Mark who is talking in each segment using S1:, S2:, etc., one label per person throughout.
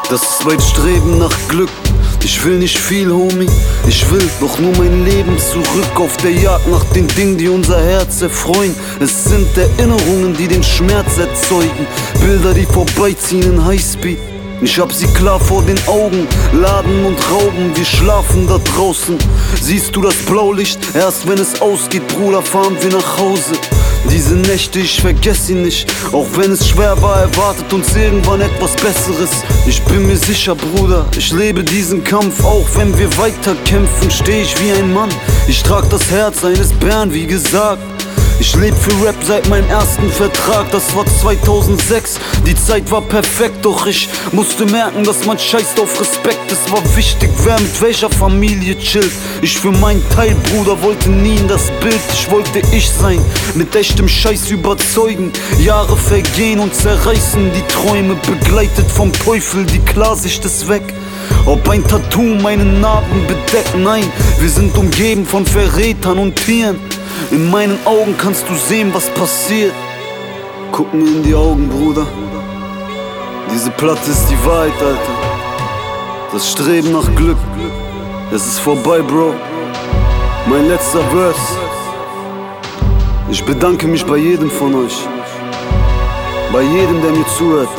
S1: Das ist mein Streben nach Glück. Ich will nicht viel, Homie, ich will doch nur mein Leben zurück. Auf der Jagd nach den Dingen, die unser Herz erfreuen. Es sind Erinnerungen, die den Schmerz erzeugen. Bilder, die vorbeiziehen in Highspeed. Ich hab sie klar vor den Augen, Laden und Rauben, wir schlafen da draußen. Siehst du das Blaulicht? Erst wenn es ausgeht, Bruder, fahren wir nach Hause. Diese Nächte, ich vergess sie nicht, auch wenn es schwer war, erwartet uns irgendwann etwas Besseres. Ich bin mir sicher, Bruder, ich lebe diesen Kampf, auch wenn wir weiter kämpfen, steh ich wie ein Mann. Ich trag das Herz eines Bären, wie gesagt. Ich leb für Rap seit meinem ersten Vertrag, das war 2006. Die Zeit war perfekt, doch ich musste merken, dass man scheißt auf Respekt. Es war wichtig, wer mit welcher Familie chillt. Ich für meinen Teil, Bruder, wollte nie in das Bild. Ich wollte ich sein, mit echtem Scheiß überzeugen. Jahre vergehen und zerreißen die Träume, begleitet vom Teufel, die Klarsicht ist weg. Ob ein Tattoo meine Narben bedeckt, nein, wir sind umgeben von Verrätern und Tieren. In meinen Augen kannst du sehen, was passiert. Guck mir in die Augen, Bruder. Diese Platte ist die Wahrheit, Alter. Das Streben nach Glück, es ist vorbei, Bro. Mein letzter Verse. Ich bedanke mich bei jedem von euch. Bei jedem, der mir zuhört.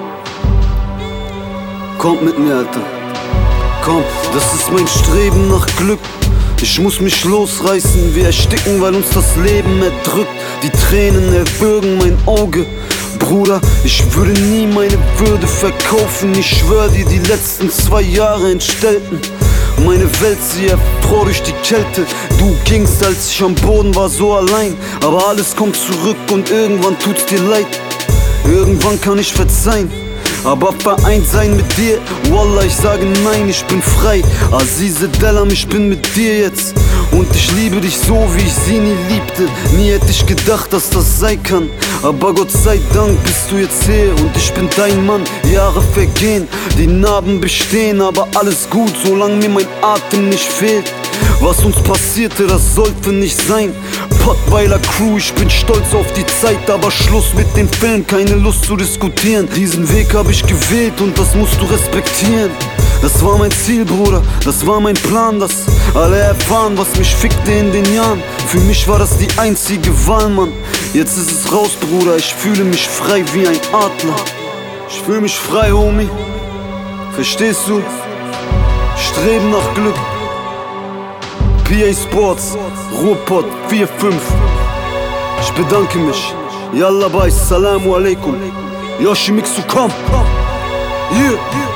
S1: Kommt mit mir, Alter. Komm, das ist mein Streben nach Glück. Ich muss mich losreißen, wir ersticken, weil uns das Leben erdrückt. Die Tränen erwürgen mein Auge. Bruder, ich würde nie meine Würde verkaufen. Ich schwör dir, die letzten 2 Jahre entstellten meine Welt, sie erfror durch die Kälte. Du gingst, als ich am Boden war, so allein. Aber alles kommt zurück und irgendwann tut's dir leid. Irgendwann kann ich verzeihen, aber vereint sein mit dir, Wallah, ich sage nein, ich bin frei. Azize Dellam, ich bin mit dir jetzt. Und ich liebe dich so, wie ich sie nie liebte. Nie hätte ich gedacht, dass das sein kann. Aber Gott sei Dank bist du jetzt hier und ich bin dein Mann. Jahre vergehen, die Narben bestehen, aber alles gut, solange mir mein Atem nicht fehlt. Was uns passierte, das sollte nicht sein. Pottweiler Crew, ich bin stolz auf die Zeit, aber Schluss mit dem Film, keine Lust zu diskutieren. Diesen Weg habe ich gewählt und das musst du respektieren. Das war mein Ziel, Bruder, das war mein Plan, dass alle erfahren, was mich fickte in den Jahren. Für mich war das die einzige Wahl, Mann. Jetzt ist es raus, Bruder, ich fühle mich frei wie ein Adler. Ich fühle mich frei, Homie, verstehst du? Streben nach Glück. PA Sports, Ruhrpott 4-5. Ich bedanke mich. Yalla bye, Salamu alaikum. Yoshi Mixu, komm. Yeah.